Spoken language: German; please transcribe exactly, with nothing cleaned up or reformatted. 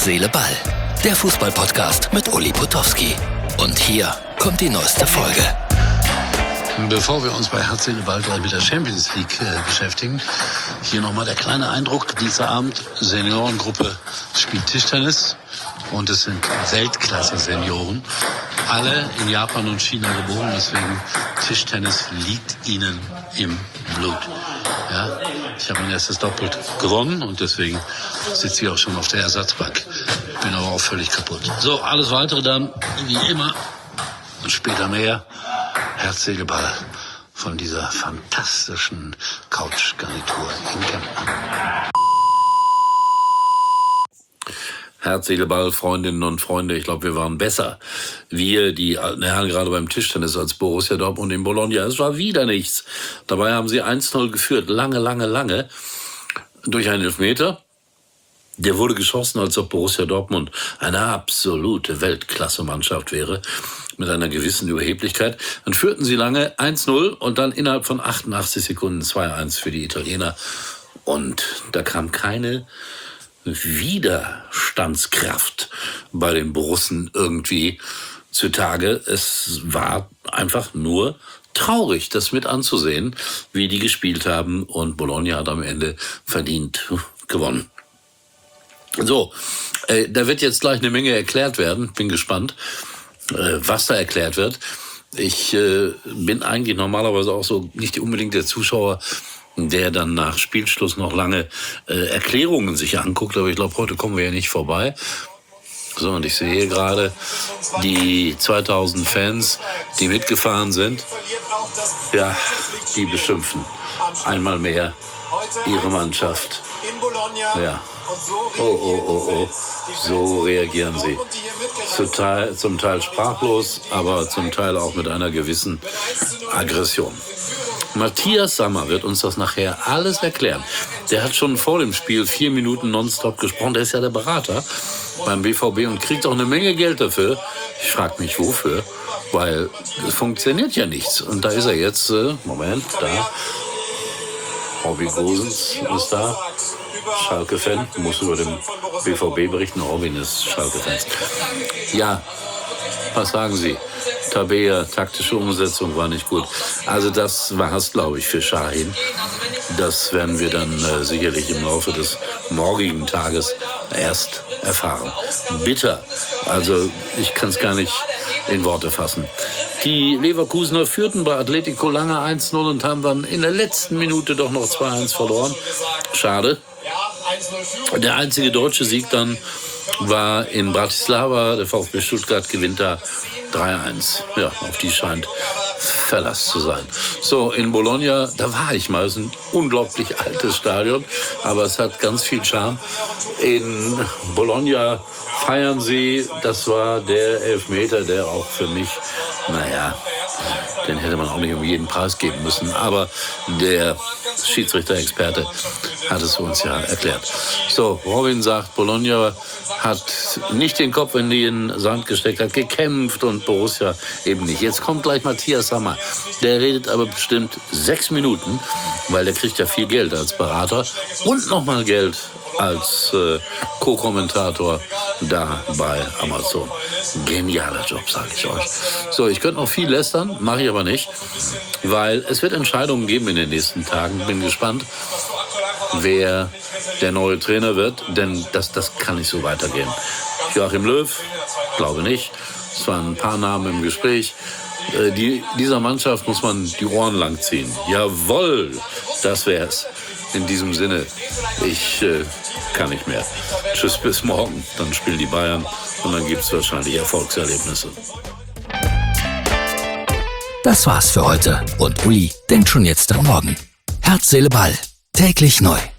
Seele, Ball. Der Fußball-Podcast mit Uli Potowski. Und hier kommt die neueste Folge. Bevor wir uns bei Herz, Seele, Ball gleich mit der Champions League äh, beschäftigen, hier nochmal der kleine Eindruck. Dieser Abend, Seniorengruppe spielt Tischtennis und es sind Weltklasse-Senioren. Alle in Japan und China geboren, deswegen Tischtennis liegt ihnen im Blut. Ja, ich habe mein erstes Doppel gewonnen und deswegen sitze ich auch schon auf der Ersatzbank. Bin aber auch völlig kaputt. So, alles Weitere dann, wie immer, später mehr. Herz, Seele, Ball von dieser fantastischen Couch-Garnitur in Kempten. Herz, Seele, Ball, Freundinnen und Freunde, ich glaube, wir waren besser. Wir, die alten Herren, gerade beim Tischtennis als Borussia Dortmund in Bologna. Es war wieder nichts. Dabei haben sie eins null geführt, lange, lange, lange, durch einen Elfmeter. Der wurde geschossen, als ob Borussia Dortmund eine absolute Weltklasse-Mannschaft wäre, mit einer gewissen Überheblichkeit. Dann führten sie lange eins null und dann innerhalb von achtundachtzig Sekunden zwei eins für die Italiener. Und da kam keine Widerstandskraft bei den Borussen irgendwie zutage. Es war einfach nur traurig, das mit anzusehen, wie die gespielt haben. Und Bologna hat am Ende verdient gewonnen. So, äh, da wird jetzt gleich eine Menge erklärt werden. Bin gespannt, äh, was da erklärt wird. Ich äh, bin eigentlich normalerweise auch so nicht unbedingt der Zuschauer, der dann nach Spielschluss noch lange äh, Erklärungen sich anguckt. Aber ich glaube, heute kommen wir ja nicht vorbei. So, und ich sehe hier gerade die zweitausend Fans, die mitgefahren sind. Ja, die beschimpfen einmal mehr ihre Mannschaft. Ja. Oh, oh, oh, oh. So reagieren sie. Zum Teil, zum Teil sprachlos, aber zum Teil auch mit einer gewissen Aggression. Matthias Sammer wird uns das nachher alles erklären. Der hat schon vor dem Spiel vier Minuten nonstop gesprochen. Der ist ja der Berater beim B V B und kriegt auch eine Menge Geld dafür. Ich frage mich, wofür, weil es funktioniert ja nichts. Und da ist er jetzt, äh, Moment, da. Robby Gosens ist da. Schalke-Fan, muss über den B V B berichten. Robin ist Schalke-Fan. Ja, was sagen Sie? Tabea, taktische Umsetzung war nicht gut. Also das war es, glaube ich, für Şahin. Das werden wir dann äh, sicherlich im Laufe des morgigen Tages erst erfahren. Bitter. Also ich kann es gar nicht in Worte fassen. Die Leverkusener führten bei Atletico lange eins null und haben dann in der letzten Minute doch noch zwei eins verloren. Schade. Der einzige deutsche Sieg dann war in Bratislava. Der VfB Stuttgart gewinnt da drei eins. Ja, auf die scheint Verlass zu sein. So, in Bologna, da war ich mal. Es ist ein unglaublich altes Stadion, aber es hat ganz viel Charme. In Bologna feiern sie, das war der Elfmeter, der auch für mich, naja, den hätte man auch nicht um jeden Preis geben müssen. Aber der Schiedsrichter-Experte hat es uns ja erklärt. So, Robin sagt, Bologna hat nicht den Kopf in den Sand gesteckt, hat gekämpft und Borussia eben nicht. Jetzt kommt gleich Matthias Sammer. Der redet aber bestimmt sechs Minuten, weil der kriegt ja viel Geld als Berater und nochmal Geld als äh, Co-Kommentator da bei Amazon. Genialer Job, sage ich euch. So, ich könnte noch viel lästern, mache ich aber nicht, weil es wird Entscheidungen geben in den nächsten Tagen. Bin gespannt, wer der neue Trainer wird, denn das, das kann nicht so weitergehen. Joachim Löw, glaube nicht. Es waren ein paar Namen im Gespräch. Äh, die, dieser Mannschaft muss man die Ohren lang ziehen. Jawohl, das wär's. In diesem Sinne, ich äh, kann nicht mehr. Tschüss, bis morgen. Dann spielen die Bayern und dann gibt es wahrscheinlich Erfolgserlebnisse. Das war's für heute. Und Uli denkt schon jetzt am Morgen. Herz, Seele, Ball. Täglich neu.